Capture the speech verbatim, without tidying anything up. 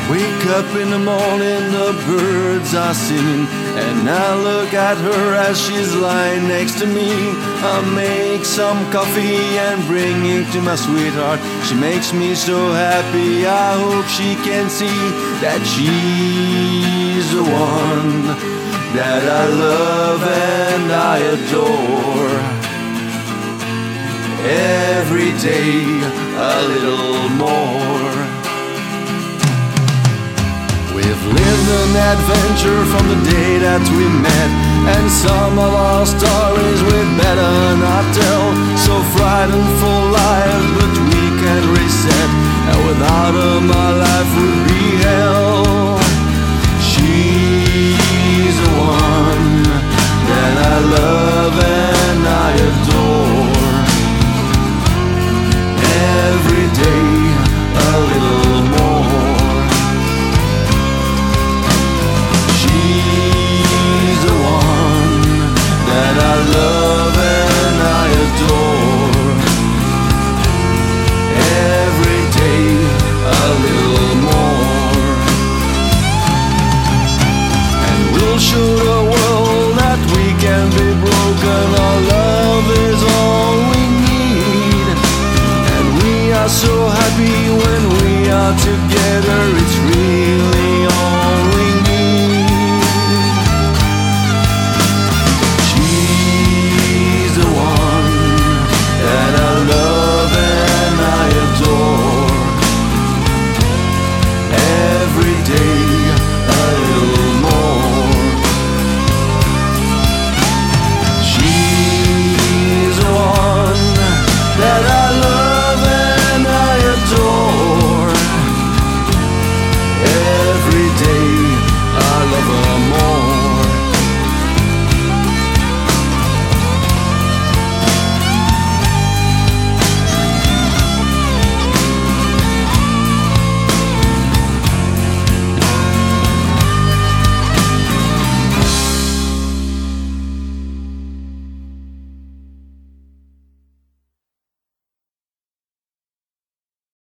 Wake up in the morning, the birds are singing, and I look at her as she's lying next to me. I make some coffee and bring it to my sweetheart. She makes me so happy, I hope she can see that she's the one that I love and I adore. Every day a little more. We've lived an adventure from the day that we met, and some of our stories we'd better not tell. So frightened for life, but we can reset, and without her my life would be hell. She's the one that I love and I adore. Every day a little more. She's the one that I love and I adore. Every day a little more. And we'll show the world that we can be broken. Our love is all we need, and we are so happy when we are together.